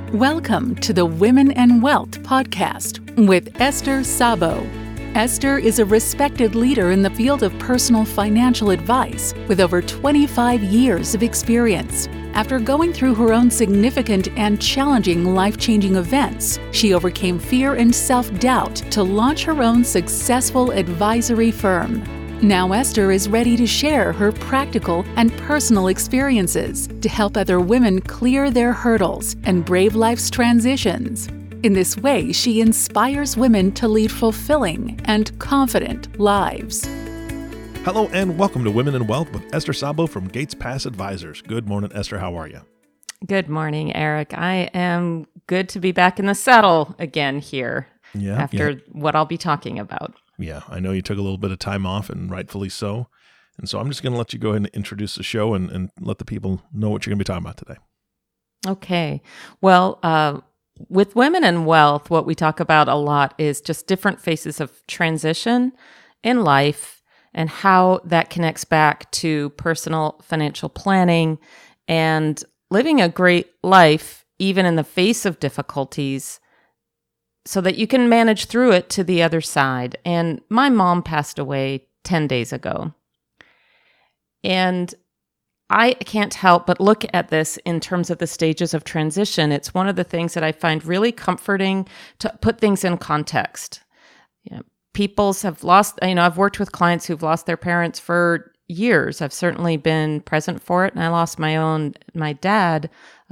Welcome to the Women and Wealth podcast with Esther Sabo. Esther is a respected leader in the field of personal financial advice with over 25 years of experience. After going through her own significant and challenging life-changing events, she overcame fear and self-doubt to launch her own successful advisory firm. Now Esther is ready to share her practical and personal experiences to help other women clear their hurdles and brave life's transitions. In this way, she inspires women to lead fulfilling and confident lives. Hello and welcome to Women in Wealth with Esther Sabo from Gates Pass Advisors. Good morning, Esther. How are you? Good morning, Eric. I am good to be back in the saddle again here after what I'll be talking about. Yeah, I know you took a little bit of time off, and rightfully so. And so I'm just going to let you go ahead and introduce the show and let the people know what you're going to be talking about today. Okay. Well, with Women in Wealth, what we talk about a lot is just different phases of transition in life and how that connects back to personal financial planning and living a great life, even in the face of difficulties, so that you can manage through it to the other side. And my mom passed away 10 days ago. And I can't help but look at this in terms of the stages of transition. It's one of the things that I find really comforting to put things in context. People's have lost, I've worked with clients who've lost their parents for years. I've certainly been present for it. And I lost my dad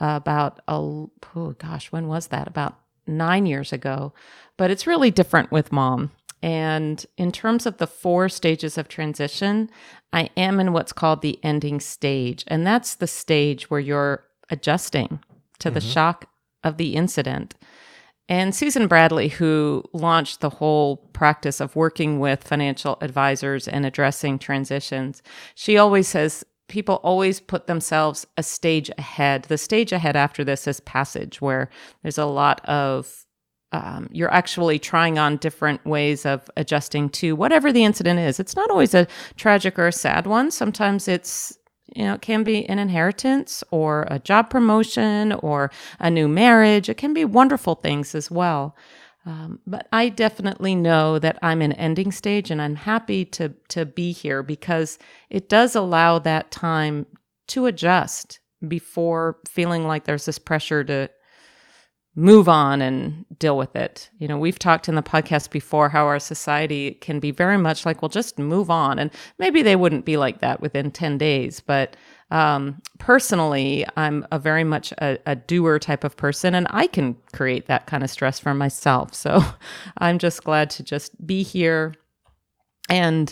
when was that? About 9 years ago, but it's really different with mom. And in terms of the 4 stages of transition, I am in what's called the ending stage. And that's the stage where you're adjusting to the shock of the incident. And Susan Bradley, who launched the whole practice of working with financial advisors and addressing transitions, she always says, people always put themselves a stage ahead. The stage ahead after this is passage, where there's a lot of, you're actually trying on different ways of adjusting to whatever the incident is. It's not always a tragic or a sad one. Sometimes it's, it can be an inheritance or a job promotion or a new marriage. It can be wonderful things as well. But I definitely know that I'm in ending stage, and I'm happy to be here because it does allow that time to adjust before feeling like there's this pressure to move on and deal with it. We've talked in the podcast before how our society can be very much like, well, just move on. And maybe they wouldn't be like that within 10 days, but personally, I'm very much a doer type of person, and I can create that kind of stress for myself. So I'm just glad to just be here. And,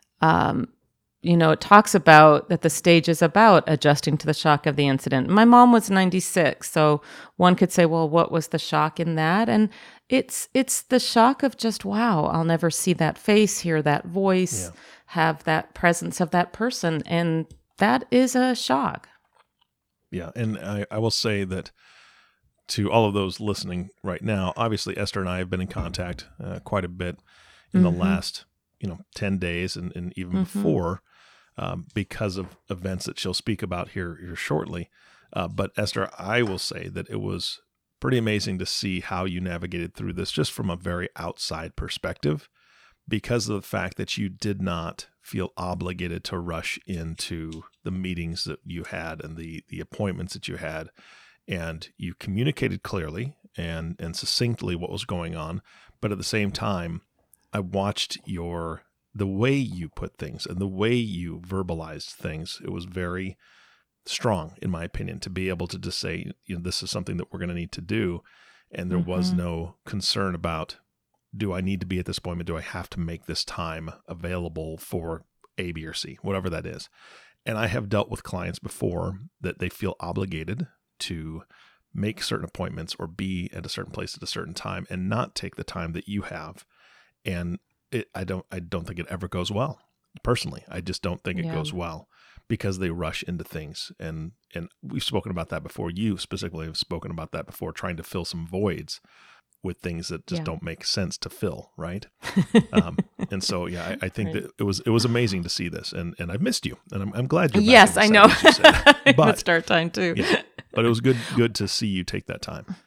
it talks about that the stage is about adjusting to the shock of the incident. My mom was 96. So one could say, well, what was the shock in that? And it's the shock of just, wow, I'll never see that face, hear that voice, have that presence of that person. And that is a shock. Yeah. And I will say that to all of those listening right now, obviously Esther and I have been in contact quite a bit in the last, 10 days and even before, because of events that she'll speak about here shortly. But Esther, I will say that it was pretty amazing to see how you navigated through this just from a very outside perspective, because of the fact that you did not feel obligated to rush into the meetings that you had and the appointments that you had. And you communicated clearly and succinctly what was going on. But at the same time, I watched the way you put things and the way you verbalized things. It was very strong, in my opinion, to be able to just say, this is something that we're going to need to do. And there was no concern about, do I need to be at this appointment? Do I have to make this time available for A, B, or C, whatever that is? And I have dealt with clients before that they feel obligated to make certain appointments or be at a certain place at a certain time and not take the time that you have. And I don't think it ever goes well. Personally, I just don't think it goes well because they rush into things. And we've spoken about that before. You specifically have spoken about that before, trying to fill some voids with things that just don't make sense to fill, right? And so, I think that it was amazing to see this, and I've missed you, and I'm glad you're back. Yes, I know. But, It's our time too. But it was good to see you take that time.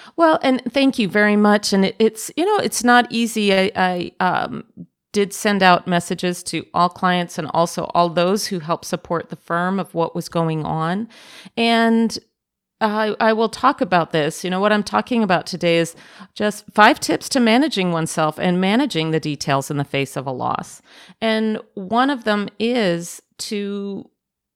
Well, and thank you very much. And it's, it's not easy. I did send out messages to all clients and also all those who help support the firm of what was going on. And I will talk about this. What I'm talking about today is just 5 tips to managing oneself and managing the details in the face of a loss. And one of them is to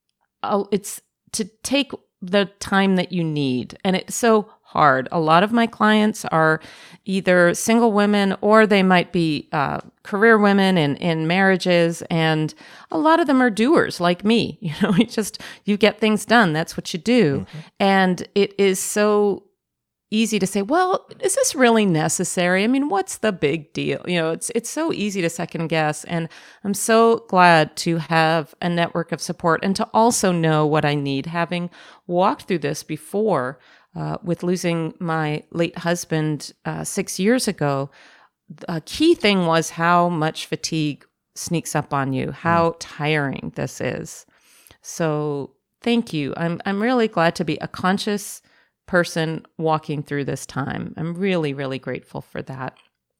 take the time that you need. And it's so hard. A lot of my clients are either single women or they might be career women in marriages. And a lot of them are doers like me. You get things done. That's what you do. Mm-hmm. And it is so easy to say, well, is this really necessary? I mean, what's the big deal? It's so easy to second guess. And I'm so glad to have a network of support and to also know what I need, having walked through this before. With losing my late husband 6 years ago, a key thing was how much fatigue sneaks up on you, how tiring this is. So thank you. I'm really glad to be a conscious person walking through this time. I'm really, really grateful for that.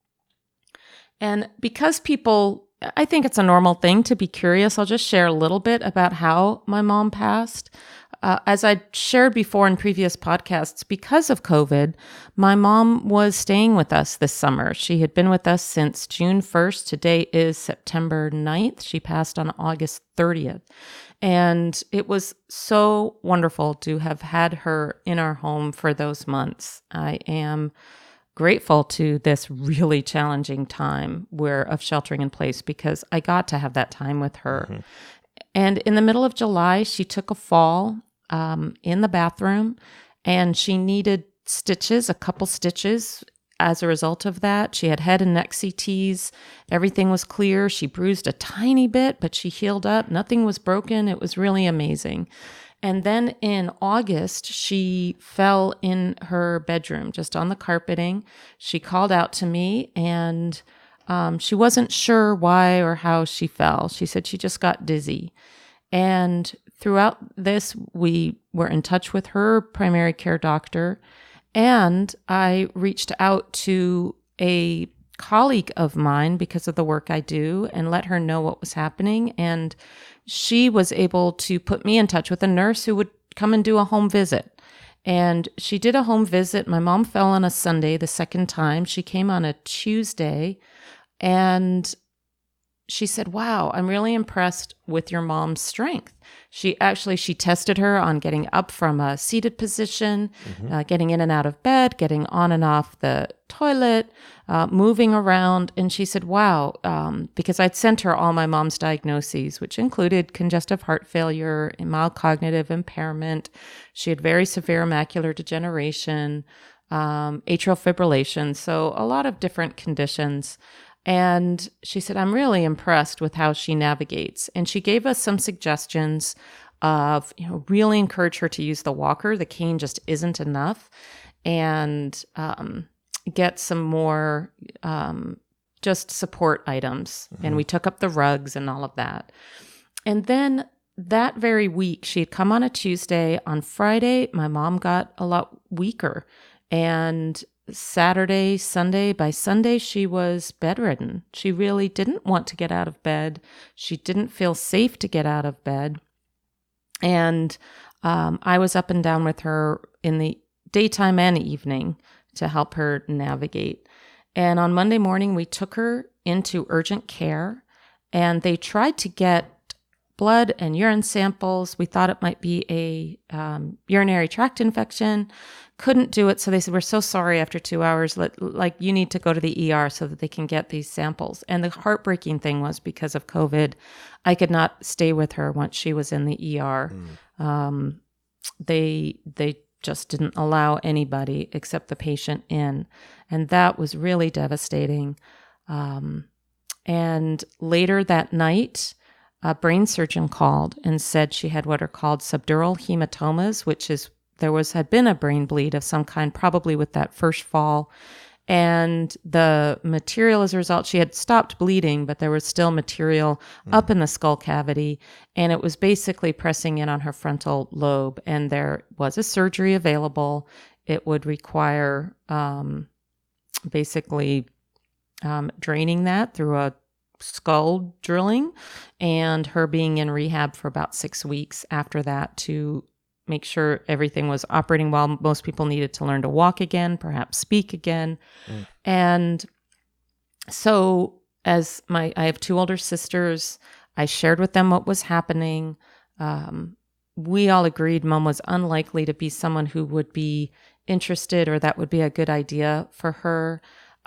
And because I think it's a normal thing to be curious, I'll just share a little bit about how my mom passed. As I shared before in previous podcasts, because of COVID, my mom was staying with us this summer. She had been with us since June 1st. Today is September 9th. She passed on August 30th. And it was so wonderful to have had her in our home for those months. I am grateful to this really challenging time of sheltering in place because I got to have that time with her. Mm-hmm. And in the middle of July, she took a fall in the bathroom, and she needed a couple stitches as a result of that. She had head and neck CTs. Everything was clear. She bruised a tiny bit, but she healed up. Nothing was broken. It was really amazing. And then in August, she fell in her bedroom, just on the carpeting. She called out to me, and she wasn't sure why or how she fell. She said she just got dizzy. And throughout this, we were in touch with her primary care doctor, and I reached out to a colleague of mine because of the work I do and let her know what was happening. And she was able to put me in touch with a nurse who would come and do a home visit. And she did a home visit. My mom fell on a Sunday the second time. She came on a Tuesday, and she said, wow, I'm really impressed with your mom's strength. She tested her on getting up from a seated position, getting in and out of bed, getting on and off the toilet, moving around. And she said, wow, because I'd sent her all my mom's diagnoses, which included congestive heart failure, mild cognitive impairment. She had very severe macular degeneration, atrial fibrillation. So a lot of different conditions. And she said, I'm really impressed with how she navigates. And she gave us some suggestions of, really encourage her to use the walker. The cane just isn't enough. And get some more just support items. Mm-hmm. And we took up the rugs and all of that. And then that very week, she had come on a Tuesday. On Friday, my mom got a lot weaker. And Saturday, Sunday, by Sunday, she was bedridden. She really didn't want to get out of bed. She didn't feel safe to get out of bed. And I was up and down with her in the daytime and evening to help her navigate. And on Monday morning, we took her into urgent care, and they tried to get blood and urine samples. We thought it might be a urinary tract infection. Couldn't do it. So they said, we're so sorry, after 2 hours, you need to go to the ER so that they can get these samples. And the heartbreaking thing was, because of COVID, I could not stay with her once she was in the ER. They just didn't allow anybody except the patient in. And that was really devastating. And later that night, a brain surgeon called and said she had what are called subdural hematomas, which is had been a brain bleed of some kind, probably with that first fall. And the material, as a result, she had stopped bleeding, but there was still material up in the skull cavity. And it was basically pressing in on her frontal lobe. And there was a surgery available. It would require basically draining that through a skull drilling, and her being in rehab for about 6 weeks after that to make sure everything was operating well. Most people needed to learn to walk again, perhaps speak again. And so as I have 2 older sisters, I shared with them what was happening. We all agreed Mom was unlikely to be someone who would be interested or that would be a good idea for her.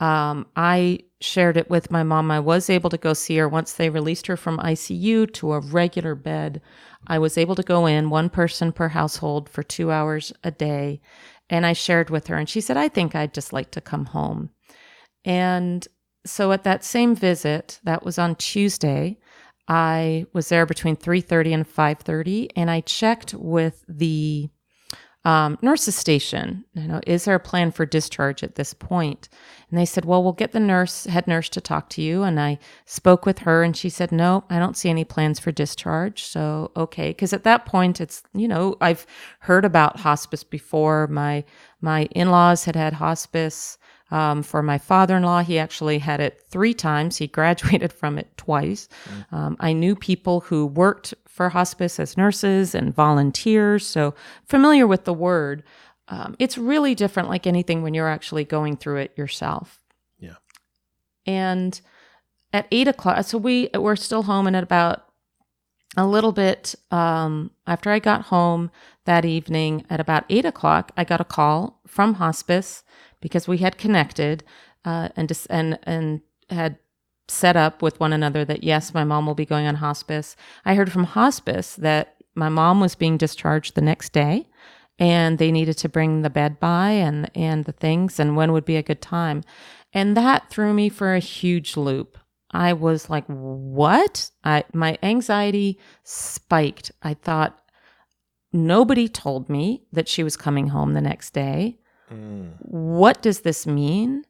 I shared it with my mom. I was able to go see her once they released her from ICU to a regular bed. I was able to go in, 1 person per household for 2 hours a day. And I shared with her, and she said, I think I'd just like to come home. And so at that same visit, that was on Tuesday, I was there between 3:30 and 5:30, and I checked with the nurse's station. Is there a plan for discharge at this point? And they said, well, we'll get the head nurse to talk to you. And I spoke with her, and she said, no, I don't see any plans for discharge. So, okay. Because at that point, it's, I've heard about hospice before. My in-laws had hospice. For my father-in-law, he actually had it 3 times. He graduated from it twice. I knew people who worked for hospice as nurses and volunteers, so familiar with the word. It's really different, like anything, when you're actually going through it yourself. Yeah. And at 8 o'clock, so we're still home, and at about a little bit after I got home that evening, at about 8 o'clock, I got a call from hospice because we had connected and had set up with one another that, yes, my mom will be going on hospice. I heard from hospice that my mom was being discharged the next day, and they needed to bring the bed by and the things, and when would be a good time. And that threw me for a huge loop. I was like, what? My anxiety spiked. I thought, nobody told me that she was coming home the next day. What does this mean?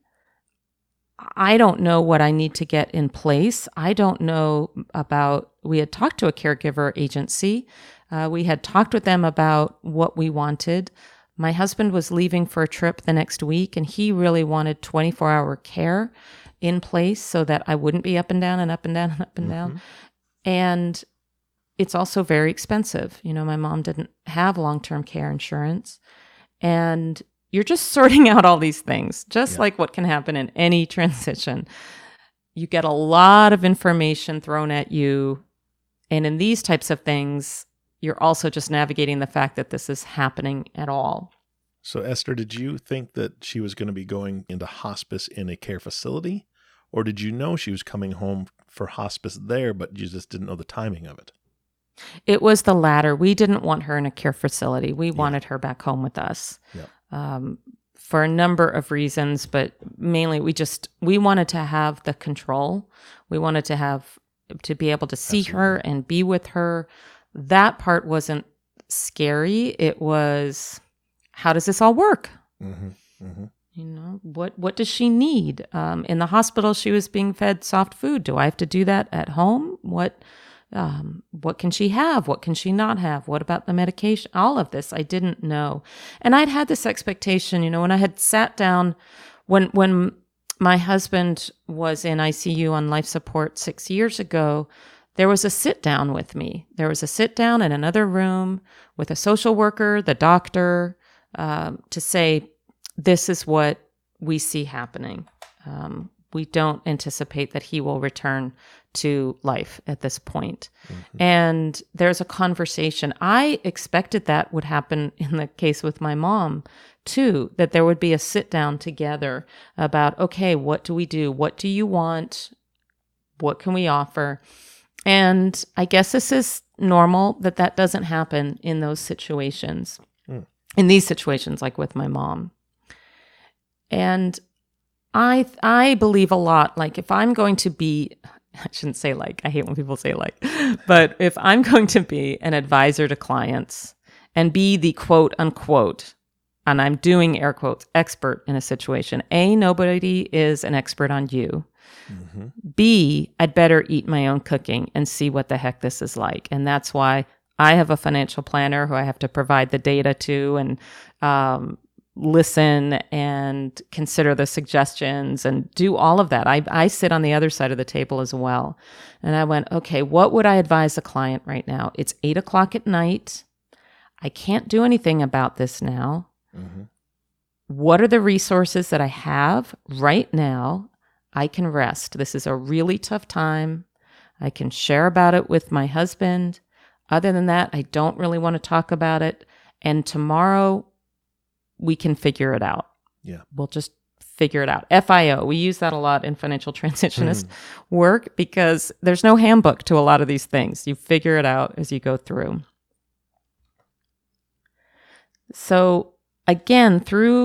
I don't know what I need to get in place. I don't know we had talked to a caregiver agency. We had talked with them about what we wanted. My husband was leaving for a trip the next week, and he really wanted 24-hour care in place so that I wouldn't be up and down and up and down and up and down. And it's also very expensive. My mom didn't have long-term care insurance. And you're just sorting out all these things, just like what can happen in any transition. You get a lot of information thrown at you. And in these types of things, you're also just navigating the fact that this is happening at all. So, Esther, did you think that she was going to be going into hospice in a care facility? Or did you know she was coming home for hospice there, but you just didn't know the timing of it? It was the latter. We didn't want her in a care facility. We wanted her back home with us. Yeah. For a number of reasons, but mainly we wanted to have the control. We wanted to be able to see her and be with her. That part wasn't scary. It was, how does this all work? What does she need? In the hospital, she was being fed soft food. Do I have to do that at home? What can she have? What can she not have? What about the medication? All of this I didn't know. And I'd had this expectation, when I had sat down, when my husband was in ICU on life support 6 years ago, there was a sit down with me. There was a sit down in another room with a social worker, the doctor, to say, this is what we see happening. We don't anticipate that he will return to life at this point. And there's a conversation. I expected that would happen in the case with my mom too, that there would be a sit down together about, okay, what do we do? What do you want? What can we offer? And I guess this is normal that doesn't happen in those situations, in these situations, like with my mom. And I believe a lot, like if I'm going to be, I shouldn't say like, I hate when people say like, but if I'm going to be an advisor to clients and be the quote unquote, and I'm doing air quotes, expert in a situation, A, nobody is an expert on you. B, I'd better eat my own cooking and see what the heck this is like. And that's why I have a financial planner who I have to provide the data to and listen and consider the suggestions and do all of that. I sit on the other side of the table as well. And I went, okay, what would I advise a client right now? It's 8:00 at night. I can't do anything about this now. Mm-hmm. What are the resources that I have right now? I can rest. This is a really tough time. I can share about it with my husband. Other than that, I don't really want to talk about it. And tomorrow, we can figure it out. Yeah. We'll just figure it out. FIO, we use that a lot in financial transitionist work because there's no handbook to a lot of these things. You figure it out as you go through. So again,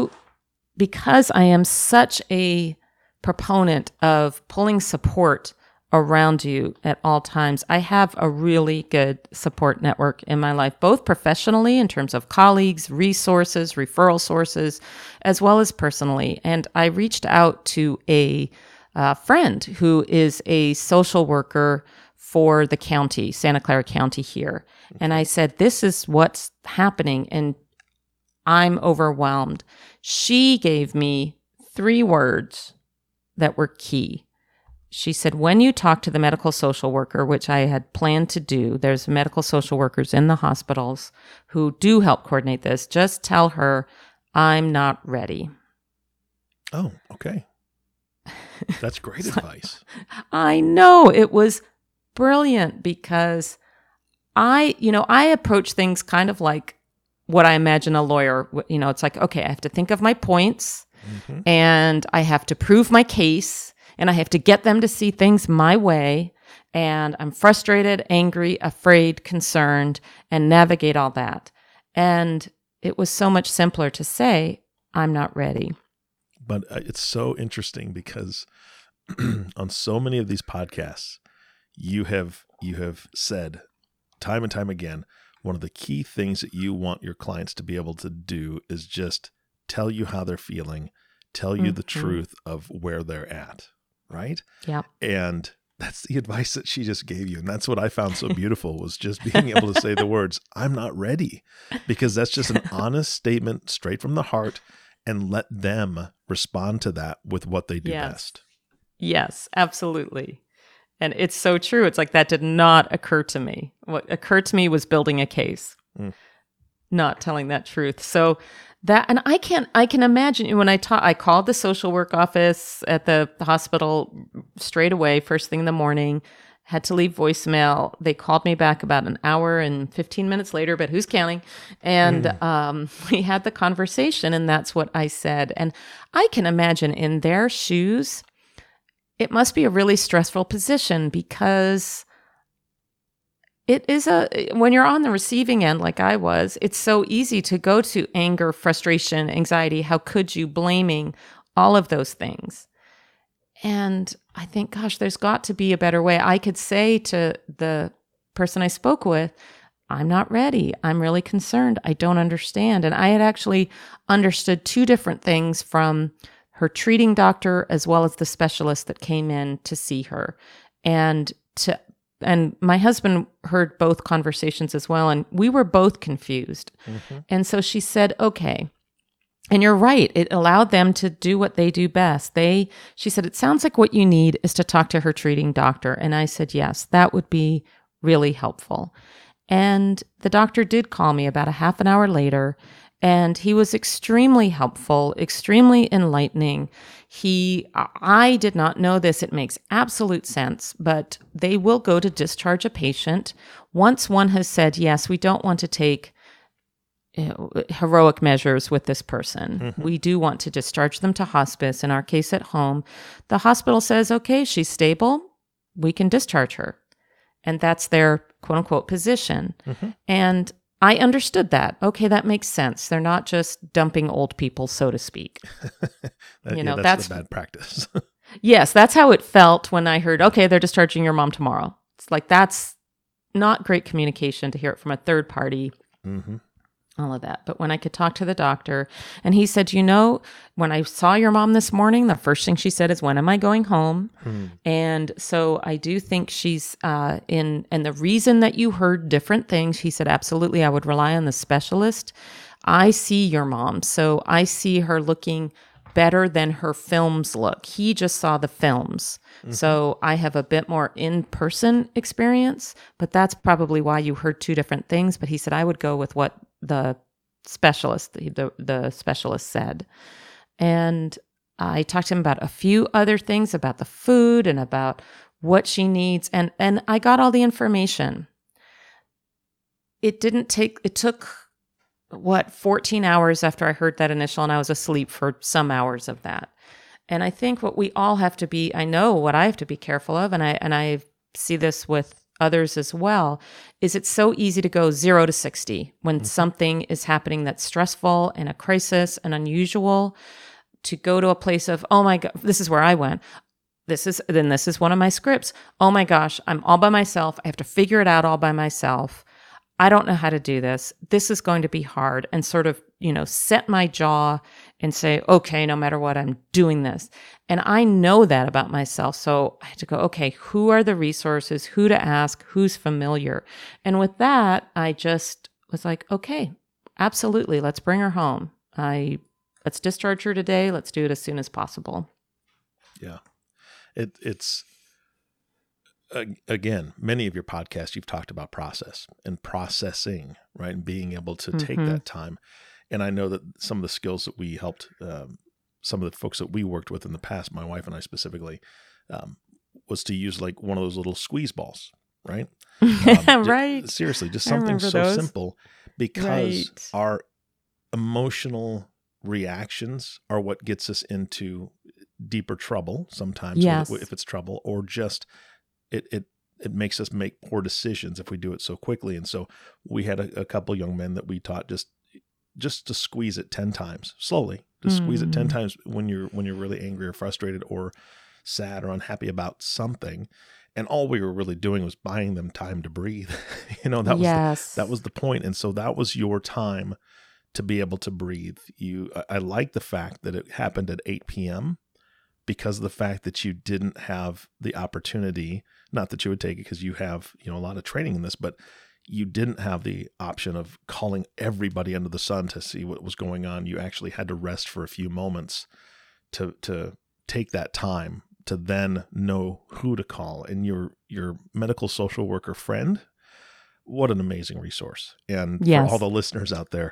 because I am such a proponent of pulling support around you at all times, I have a really good support network in my life, both professionally in terms of colleagues, resources, referral sources, as well as personally. And I reached out to a friend who is a social worker for the county, Santa Clara County here. And I said, this is what's happening, and I'm overwhelmed. She gave me 3 words that were key. She said, when you talk to the medical social worker, which I had planned to do, there's medical social workers in the hospitals who do help coordinate this, just tell her, I'm not ready. Oh, okay. That's great advice. I know. It was brilliant because I approach things kind of like what I imagine a lawyer, it's like, okay, I have to think of my points and I have to prove my case. And I have to get them to see things my way. And I'm frustrated, angry, afraid, concerned, and navigate all that. And it was so much simpler to say, I'm not ready. But it's so interesting because on so many of these podcasts, you have said time and time again, one of the key things that you want your clients to be able to do is just tell you how they're feeling, tell you the truth of where they're at. Right? Yeah. And that's the advice that she just gave you. And that's what I found so beautiful was just being able to say the words, I'm not ready, because that's just an honest statement straight from the heart, and let them respond to that with what they do best. Yes, absolutely. And it's so true. It's like that did not occur to me. What occurred to me was building a case, not telling that truth. So and I can imagine when I called the social work office at the hospital straight away, first thing in the morning, had to leave voicemail. They called me back about an hour and 15 minutes later, but who's counting? And we had the conversation, and that's what I said. And I can imagine in their shoes, it must be a really stressful position because it is when you're on the receiving end, like I was, it's so easy to go to anger, frustration, anxiety. How could you, blaming, all of those things. And I think, gosh, there's got to be a better way. I could say to the person I spoke with, I'm not ready. I'm really concerned. I don't understand. And I had actually understood 2 different things from her treating doctor as well as the specialist that came in to see her. And my husband heard both conversations as well, and we were both confused. And so she said, okay. And you're right. It allowed them to do what they do best. She said, it sounds like what you need is to talk to her treating doctor. And I said, yes, that would be really helpful. And the doctor did call me about a half an hour later, and he was extremely helpful, extremely enlightening. I did not know this. It makes absolute sense, but they will go to discharge a patient once one has said, yes, we don't want to take heroic measures with this person. We do want to discharge them to hospice, in our case at home. The hospital says, okay, she's stable. We can discharge her. And that's their quote unquote position. And I understood that. Okay, that makes sense. They're not just dumping old people, so to speak. That's the bad practice. Yes, that's how it felt when I heard, okay, they're discharging your mom tomorrow. It's like, that's not great communication to hear it from a third party. All of that. But when I could talk to the doctor, and he said, when I saw your mom this morning, the first thing she said is, when am I going home? And so I do think she's and the reason that you heard different things, he said, absolutely, I would rely on the specialist. I see your mom. So I see her looking better than her films look. He just saw the films. So I have a bit more in-person experience, but that's probably why you heard two different things. But he said, I would go with what the specialist said. And I talked to him about a few other things, about the food and about what she needs. And I got all the information. It took 14 hours after I heard that initial, and I was asleep for some hours of that. And I think what we all have to be, I know what I have to be careful of, and I see this with others as well, is it's so easy to go 0 to 60 when something is happening that's stressful and a crisis and unusual, to go to a place of, oh my God, this is where I went. This is one of my scripts. Oh my gosh, I'm all by myself. I have to figure it out all by myself. I don't know how to do this. This is going to be hard, and sort of, set my jaw and say, okay, no matter what, I'm doing this. And I know that about myself. So I had to go, okay, who are the resources, who to ask, who's familiar? And with that, I just was like, okay, absolutely. Let's bring her home. Let's discharge her today. Let's do it as soon as possible. Yeah. It's again, many of your podcasts, you've talked about process and processing, right? And being able to take that time. And I know that some of the skills that we helped, some of the folks that we worked with in the past, my wife and I specifically, was to use like one of those little squeeze balls, right? Right. Seriously, just something so those. Simple, because our emotional reactions are what gets us into deeper trouble sometimes, if it's trouble, or just it makes us make poor decisions if we do it so quickly. And so we had a couple young men that we taught just to squeeze it 10 times slowly, to squeeze it 10 times when you're really angry or frustrated or sad or unhappy about something. And all we were really doing was buying them time to breathe. That was the point. And so that was your time to be able to breathe. I like the fact that it happened at 8 p.m. because of the fact that you didn't have the opportunity, not that you would take it because you have, a lot of training in this, but you didn't have the option of calling everybody under the sun to see what was going on. You actually had to rest for a few moments to take that time to then know who to call. And your medical social worker friend, what an amazing resource. And for all the listeners out there,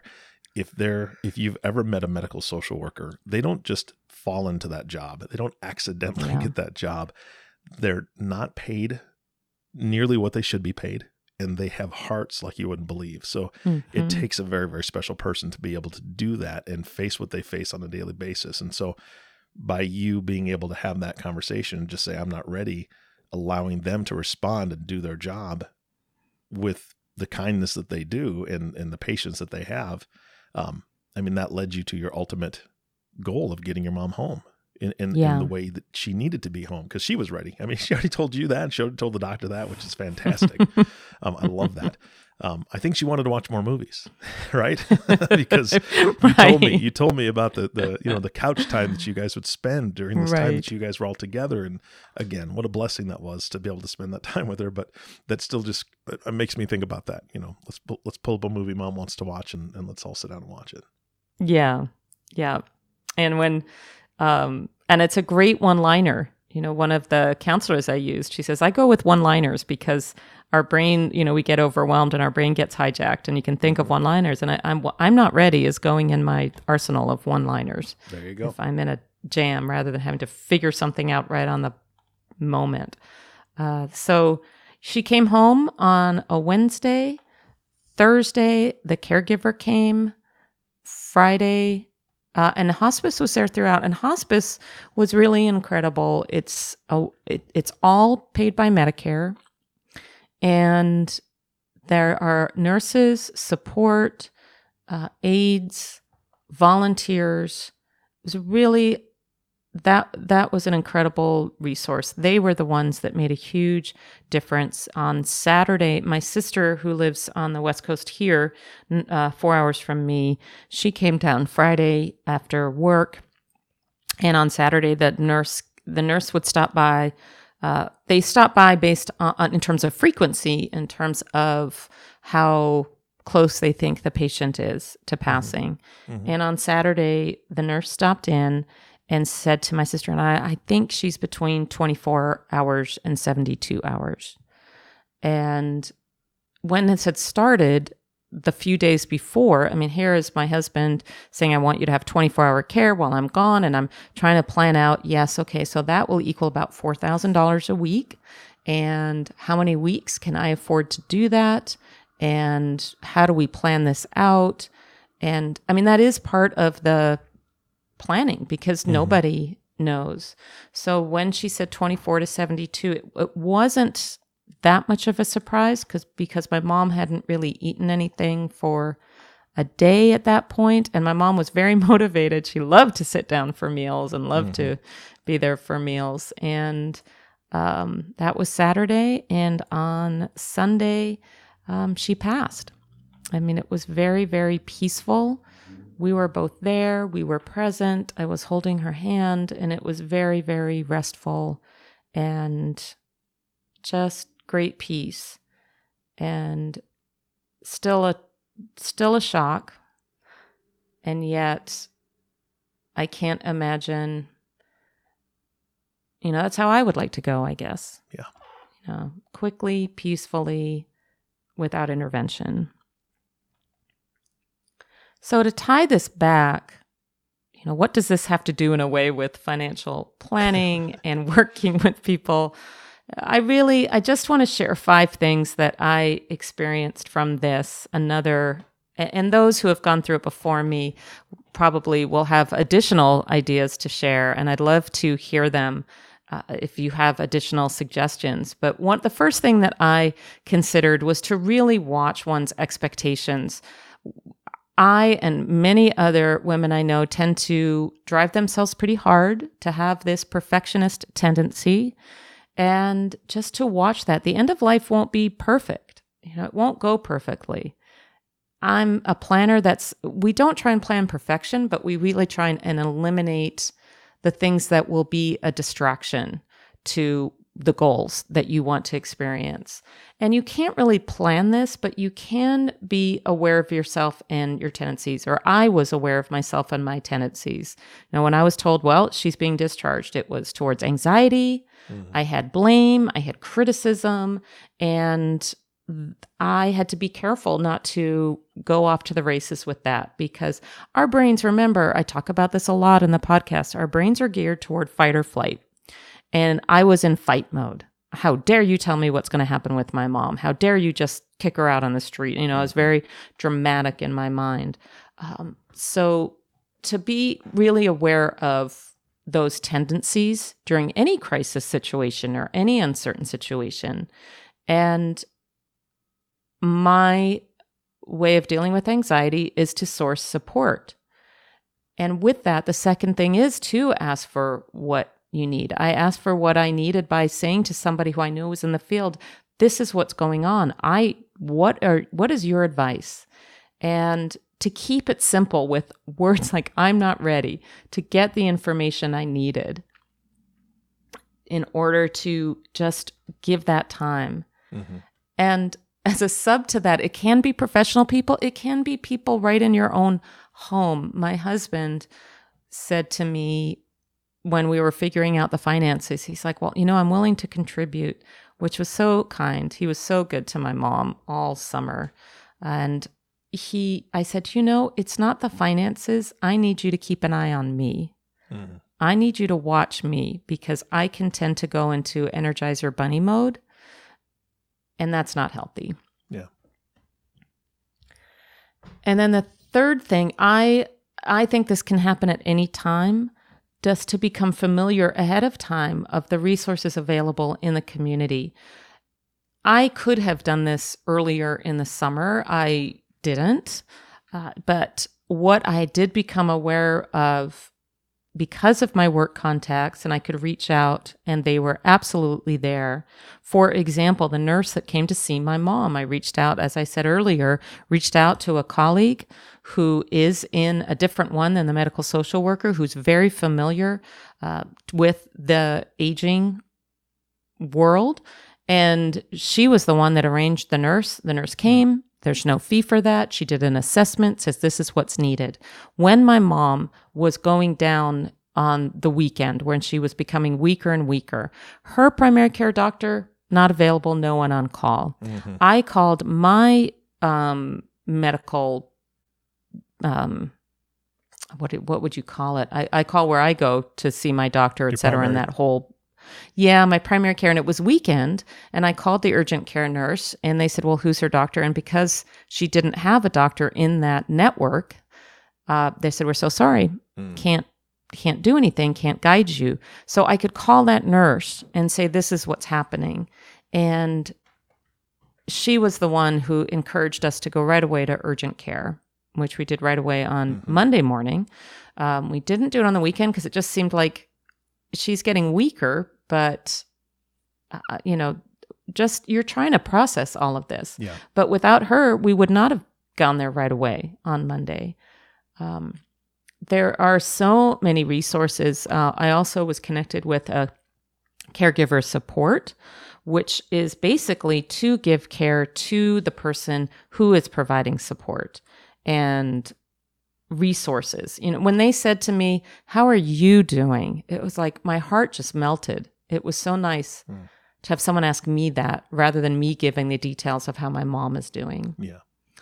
if you've ever met a medical social worker, they don't just fall into that job. They don't accidentally get that job. They're not paid nearly what they should be paid, and they have hearts like you wouldn't believe. So it takes a very, very special person to be able to do that and face what they face on a daily basis. And so by you being able to have that conversation and just say, I'm not ready, allowing them to respond and do their job with the kindness that they do and the patience that they have, that led you to your ultimate goal of getting your mom home in the way that she needed to be home, because she was ready. She already told you that, and she already told the doctor that, which is fantastic. I love that. I think she wanted to watch more movies, right? Because you told me about the couch time that you guys would spend during this time that you guys were all together. And again, what a blessing that was to be able to spend that time with her. But that still just makes me think about that. Let's pull up a movie Mom wants to watch, and let's all sit down and watch it. Yeah. Yeah. And when, and it's a great one-liner. One of the counselors I used, she says, I go with one-liners because our brain, we get overwhelmed and our brain gets hijacked, and you can think of one-liners. And I'm not ready is going in my arsenal of one-liners. There you go. If I'm in a jam, rather than having to figure something out right on the moment. So she came home on a Wednesday. Thursday, the caregiver came. Friday, and hospice was there throughout. And hospice was really incredible. It's all paid by Medicare. And there are nurses, support, aides, volunteers. It was really, that was an incredible resource. They were the ones that made a huge difference. On Saturday, my sister, who lives on the West Coast here, 4 hours from me, she came down Friday after work. And on Saturday, the nurse would stop by. They stop by based on, in terms of frequency, in terms of how close they think the patient is to passing. And on Saturday, the nurse stopped in and said to my sister and I think she's between 24 hours and 72 hours. And when this had started, the few days before, I mean, here is my husband saying, I want you to have 24-hour care while I'm gone. And I'm trying to plan out, yes, okay, so that will equal about $4,000 a week. And how many weeks can I afford to do that? And how do we plan this out? And I mean, that is part of the planning because nobody knows. So when she said 24 to 72, it wasn't that much of a surprise because my mom hadn't really eaten anything for a day at that point, and my mom was very motivated. She loved to sit down for meals and loved to be there for meals. And that was Saturday, and on Sunday, she passed. I mean, it was very, very peaceful. We were both there. We were present. I was holding her hand, and it was very, very restful and just great peace. And still a shock. And yet I can't imagine, that's how I would like to go, I guess. Yeah. Quickly, peacefully, without intervention. So to tie this back, what does this have to do in a way with financial planning and working with people? I just want to share 5 things that I experienced from this. And those who have gone through it before me probably will have additional ideas to share, and I'd love to hear them if you have additional suggestions. But the first thing that I considered was to really watch one's expectations. I and many other women I know tend to drive themselves pretty hard, to have this perfectionist tendency. And just to watch that, the end of life won't be perfect. It won't go perfectly. I'm a planner we don't try and plan perfection, but we really try and eliminate the things that will be a distraction to the goals that you want to experience. And you can't really plan this, but you can be aware of yourself and your tendencies, or I was aware of myself and my tendencies. When I was told, well, she's being discharged, it was towards anxiety, I had blame, I had criticism, and I had to be careful not to go off to the races with that, because our brains, remember, I talk about this a lot in the podcast, our brains are geared toward fight or flight. And I was in fight mode. How dare you tell me what's going to happen with my mom? How dare you just kick her out on the street? I was very dramatic in my mind. So to be really aware of those tendencies during any crisis situation or any uncertain situation. And my way of dealing with anxiety is to source support. And with that, the second thing is to ask for what you need. I asked for what I needed by saying to somebody who I knew was in the field, this is what's going on. What is your advice? And to keep it simple with words like, I'm not ready, to get the information I needed in order to just give that time. And as a sub to that, it can be professional people. It can be people right in your own home. My husband said to me when we were figuring out the finances, he's like, well, I'm willing to contribute, which was so kind. He was so good to my mom all summer. And I said, it's not the finances. I need you to keep an eye on me. I need you to watch me, because I can tend to go into Energizer Bunny mode, and that's not healthy. Yeah. And then the third thing, I think this can happen at any time, just to become familiar ahead of time of the resources available in the community. I could have done this earlier in the summer. I didn't. But what I did become aware of because of my work contacts, and I could reach out and they were absolutely there. For example, the nurse that came to see my mom, I reached out, as I said earlier, to a colleague who is in a different one than the medical social worker, who's very familiar with the aging world. And she was the one that arranged the nurse. The nurse came, There's no fee for that. She did an assessment, says this is what's needed. When my mom was going down on the weekend, when she was becoming weaker and weaker, her primary care doctor, not available, no one on call. Mm-hmm. I called my medical, what would you call it? I call where I go to see my doctor, et cetera, and that whole... Yeah, my primary care, and it was weekend, and I called the urgent care nurse, and they said, well, who's her doctor? And because she didn't have a doctor in that network, they said, we're so sorry, can't do anything, can't guide you. So I could call that nurse and say, this is what's happening. And she was the one who encouraged us to go right away to urgent care, which we did right away on Monday morning. We didn't do it on the weekend because it just seemed like she's getting weaker, but, just you're trying to process all of this. Yeah. But without her, we would not have gone there right away on Monday. There are so many resources. I also was connected with a caregiver support, which is basically to give care to the person who is providing support and resources. When they said to me, how are you doing? It was like my heart just melted. It was so nice to have someone ask me that rather than me giving the details of how my mom is doing. Yeah.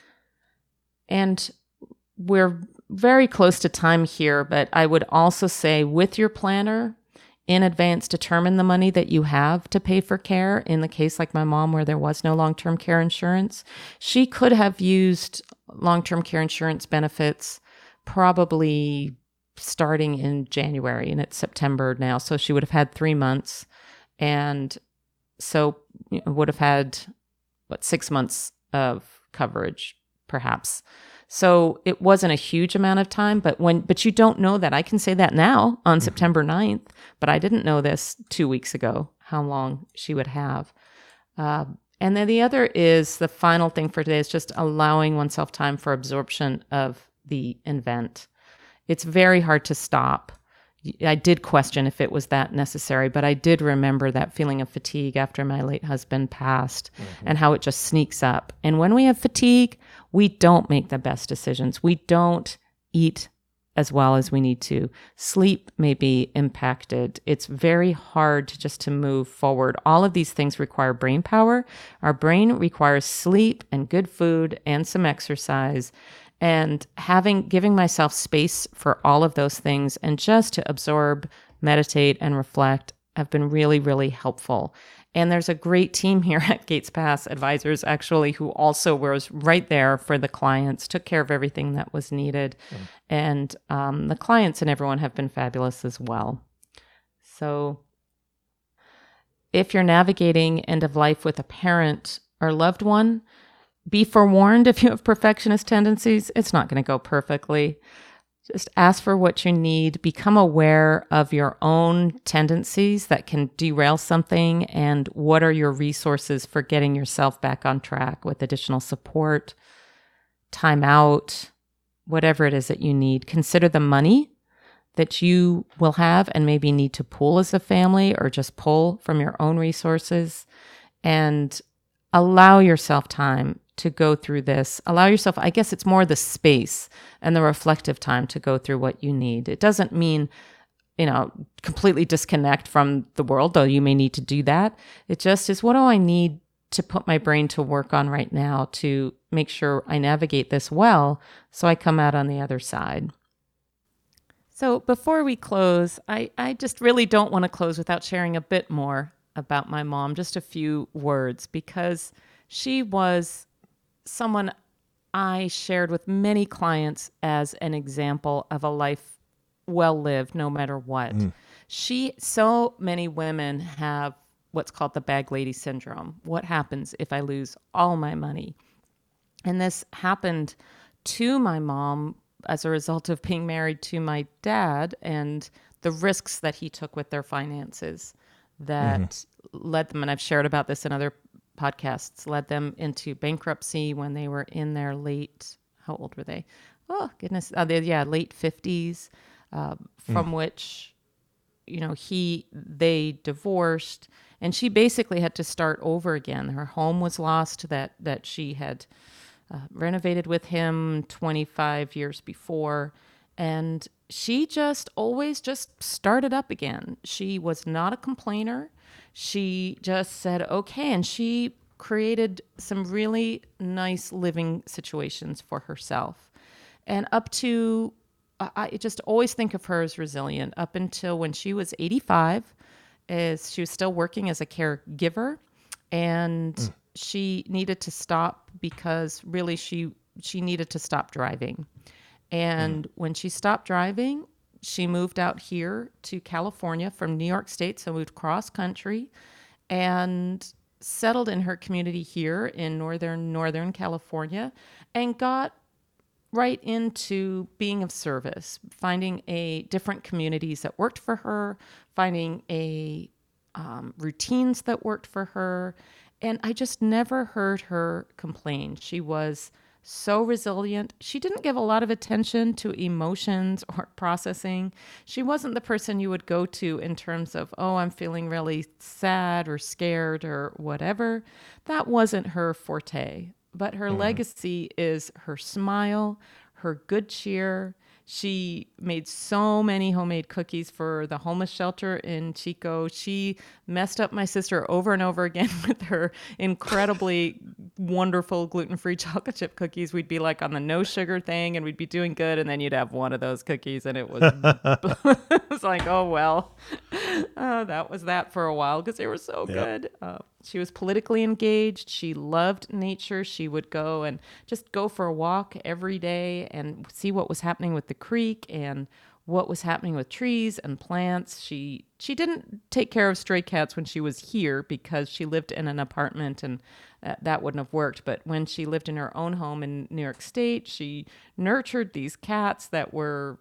And we're very close to time here, but I would also say with your planner, in advance, determine the money that you have to pay for care. In the case like my mom, where there was no long-term care insurance, she could have used long-term care insurance benefits probably starting in January, and it's September now. So she would have had 3 months, and so would have had 6 months of coverage, perhaps. So it wasn't a huge amount of time, but you don't know that. I can say that now on September 9th, but I didn't know this 2 weeks ago, how long she would have. And then the other is, the final thing for today is just allowing oneself time for absorption of the event. It's very hard to stop. I did question if it was that necessary, but I did remember that feeling of fatigue after my late husband passed and how it just sneaks up. And when we have fatigue, we don't make the best decisions. We don't eat as well as we need to. Sleep may be impacted. It's very hard to move forward. All of these things require brain power. Our brain requires sleep and good food and some exercise. And giving myself space for all of those things and just to absorb, meditate, and reflect have been really, really helpful. And there's a great team here at Gates Pass Advisors, actually, who also was right there for the clients, took care of everything that was needed. And the clients and everyone have been fabulous as well. So if you're navigating end of life with a parent or loved one, be forewarned, if you have perfectionist tendencies, it's not going to go perfectly. Just ask for what you need. Become aware of your own tendencies that can derail something, and what are your resources for getting yourself back on track with additional support, time out, whatever it is that you need. Consider the money that you will have and maybe need to pool as a family, or just pull from your own resources, and allow yourself time to go through this. Allow yourself, I guess it's more the space and the reflective time to go through what you need. It doesn't mean, completely disconnect from the world, though you may need to do that. It just is, what do I need to put my brain to work on right now to make sure I navigate this well so I come out on the other side? So before we close, I just really don't want to close without sharing a bit more about my mom, just a few words, because she was someone I shared with many clients as an example of a life well lived, no matter what. So many women have what's called the bag lady syndrome. What happens if I lose all my money? And this happened to my mom as a result of being married to my dad and the risks that he took with their finances that led them, and I've shared about this in other podcasts, led them into bankruptcy when they were in their late, how old were they? Oh, goodness. Late 50s, from which, they divorced, and she basically had to start over again. Her home was lost that she had renovated with him 25 years before. And she just always just started up again. She was not a complainer. She just said, okay. And she created some really nice living situations for herself. And up to, I just always think of her as resilient up until when she was 85, as she was still working as a caregiver. And she needed to stop because really she needed to stop driving. And when she stopped driving, she moved out here to California from New York State. So moved cross country and settled in her community here in Northern California and got right into being of service, finding different communities that worked for her, finding routines that worked for her. And I just never heard her complain. She was so resilient. She didn't give a lot of attention to emotions or processing. She wasn't the person you would go to in terms of, oh, I'm feeling really sad or scared or whatever. That wasn't her forte. But her legacy is her smile, her good cheer. She made so many homemade cookies for the homeless shelter in Chico. She messed up my sister over and over again with her incredibly wonderful gluten-free chocolate chip cookies. We'd be like on the no sugar thing and we'd be doing good. And then you'd have one of those cookies and it was, it was like, oh, well, that was that for a while because they were so good. She was politically engaged. She loved nature. She would go and just go for a walk every day and see what was happening with the creek and what was happening with trees and plants. She didn't take care of stray cats when she was here because she lived in an apartment and that wouldn't have worked. But when she lived in her own home in New York State, she nurtured these cats that were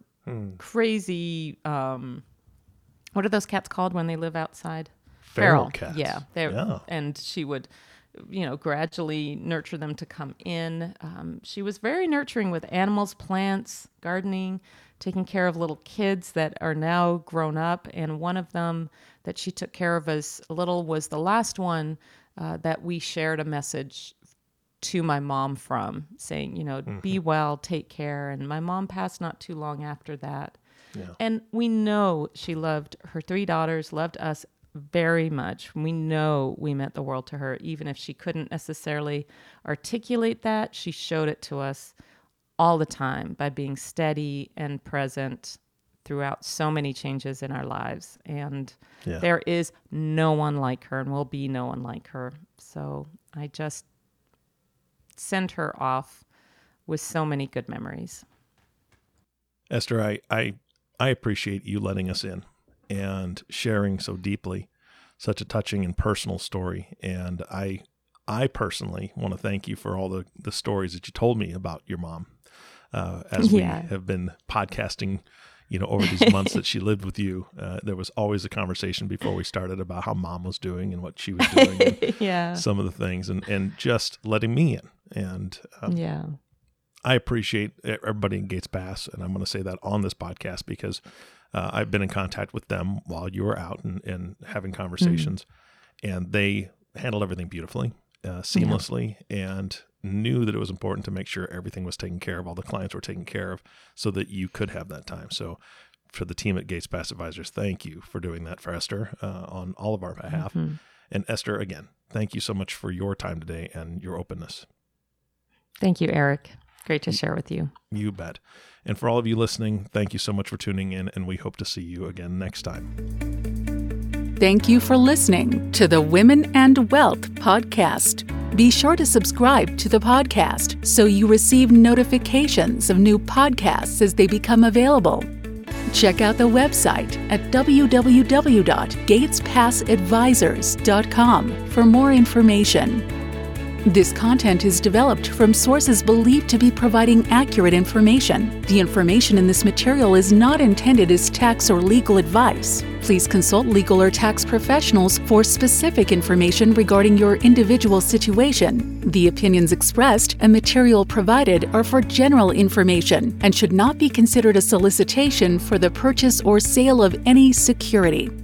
crazy. What are those cats called when they live outside? Feral cats. Yeah. And she would, gradually nurture them to come in. She was very nurturing with animals, plants, gardening, taking care of little kids that are now grown up. And one of them that she took care of as little was the last one that we shared a message to my mom from saying, be well, take care. And my mom passed not too long after that. Yeah. And we know she loved her 3 daughters, loved us very much. We know we meant the world to her. Even if she couldn't necessarily articulate that, she showed it to us all the time by being steady and present throughout so many changes in our lives. And there is no one like her and will be no one like her. So I just send her off with so many good memories. Esther, I appreciate you letting us in and sharing so deeply such a touching and personal story. And I personally want to thank you for all the stories that you told me about your mom as we have been podcasting, over these months that she lived with you. There was always a conversation before we started about how mom was doing and what she was doing and some of the things and just letting me in. And I appreciate everybody in Gates Pass. And I'm going to say that on this podcast because I've been in contact with them while you were out and having conversations, and they handled everything beautifully, seamlessly, and knew that it was important to make sure everything was taken care of, all the clients were taken care of, so that you could have that time. So for the team at Gates Pass Advisors, thank you for doing that for Esther on all of our behalf. And Esther, again, thank you so much for your time today and your openness. Thank you, Eric. Great to share with you. You bet. And for all of you listening, thank you so much for tuning in, and we hope to see you again next time. Thank you for listening to the Women and Wealth podcast. Be sure to subscribe to the podcast so you receive notifications of new podcasts as they become available. Check out the website at www.gatespassadvisors.com for more information. This content is developed from sources believed to be providing accurate information. The information in this material is not intended as tax or legal advice. Please consult legal or tax professionals for specific information regarding your individual situation. The opinions expressed and material provided are for general information and should not be considered a solicitation for the purchase or sale of any security.